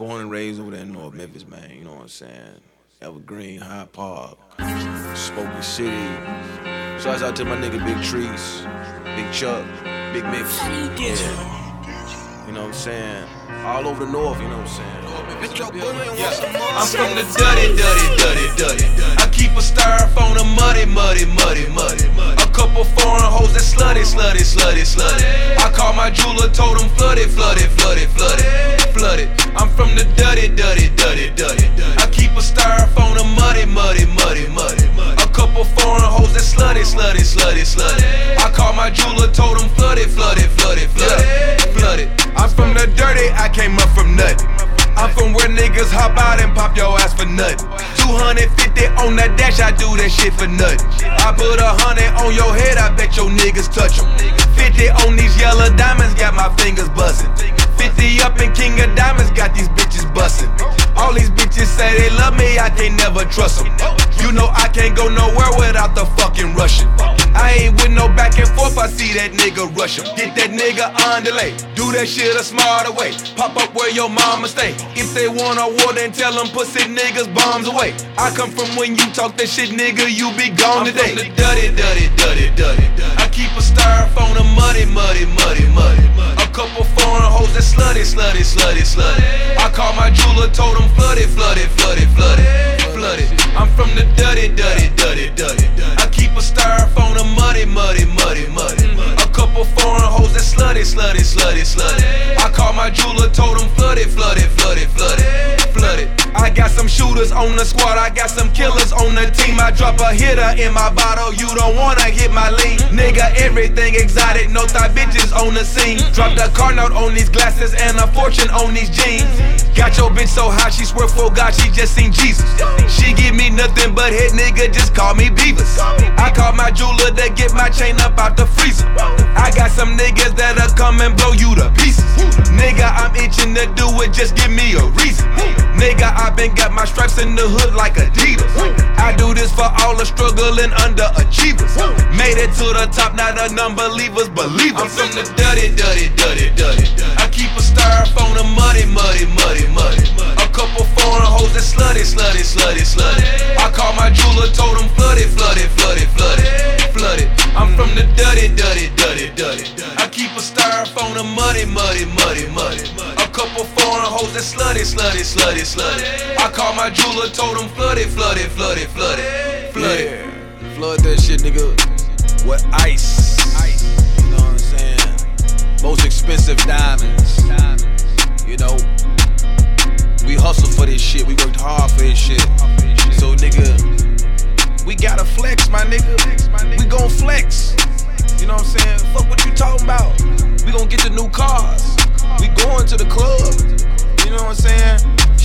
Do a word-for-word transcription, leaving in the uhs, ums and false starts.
Born and raised over there in North Memphis, man. You know what I'm saying? Evergreen, Hyde Park, Spoken City. Shouts out to my nigga Big Trees, Big Chuck, Big Mix. Yeah. You know what I'm saying? All over the North, you know what I'm saying? Yeah. I'm from the dirty, dirty, dirty, dirty. I keep a styrofoam of muddy, muddy, muddy, muddy. A couple foreign hoes that slutty, slutty, slutty, slutty. I call my jeweler, told him flooded, flooded, flooded, flooded, flooded. I'm from the dirty, dirty, dirty, dirty. I keep a styrofoam of muddy, muddy, muddy, muddy. A couple foreign hoes that slutty, slutty, slutty, slutty. I call my jeweler, told him flooded, flooded, flooded, flooded, flooded. I'm from the dirty, I came up from nothing. I'm from where niggas hop out and pop your ass for nothing. two hundred fifty on that dash, I do that shit for nothing. I put a hundred on your head, I bet your niggas touch them. fifty on these yellow diamonds, got my fingers buzzing. fifty up in King of Diamonds, got these bitches bustin'. All these bitches say they love me, I can't never trust them. You know I can't go nowhere without the fucking Russian. I ain't with no back and forth, I see that nigga rush him. Get that nigga on delay, do that shit a smarter way. Pop up where your mama stay. If they want a war, then tell them pussy niggas bombs away. I come from when you talk that shit, nigga, you be gone I'm today. From the dirty, dirty, dirty, dirty. I keep a styrofoam of muddy, muddy, muddy, muddy. A couple foreign hoes that slutty, slutty, slutty, slutty. I call my jeweler, told him flooded, flooded, flooded, flooded, flooded. I'm from the dirty, dirty, dirty, dirty. I keep a styrofoam of muddy, muddy, muddy, muddy. A couple foreign hoes that slutty, slutty, slutty, slutty. I call my jeweler, told him flooded, flooded, flooded, flooded, flooded. I got some shooters on the squad, I got some killers on the team. I drop a hitter in my bottle, you don't wanna hit my lean. Nigga, everything exotic, no thigh bitches on the scene. Drop the car note on these glasses and a fortune on these jeans. Got your bitch so high, she swear for God she just seen Jesus. She give me nothing but head, nigga, just call me Beavis. I call my jeweler to get my chain up out the freezer. I got some niggas that'll come and blow you to pieces. Nigga, I'm itching to do it, just give me a reason. Nigga, I been got my stripes in the hood like Adidas. I do this for all the struggling underachievers. Made it to the top, now the non-believers believe us. I'm from the dirty, dirty, dirty, dirty. I keep a styrofoam of muddy, muddy, muddy, muddy. A couple foreign hoes that slutty, slutty, slutty, slutty. I call my jeweler, told him flooded, flooded, flooded, flooded, flooded. I'm from the dirty, dirty, dirty, dirty. I keep a styrofoam of muddy, muddy, muddy, muddy. A couple foreign hoes that slutty, slutty, slutty, slutty. I call my jeweler, told him flooded, flooded, flooded, flooded, flooded. Yeah. Flood that shit, nigga, with ice. You know what I'm saying? Most expensive diamonds. You know, we hustle for this shit, we worked hard for this shit. So nigga, we gotta flex, my nigga. We gon' flex. You know what I'm saying? Fuck what you talking about. We gon' get the new cars. We going to the club. You know what I'm saying?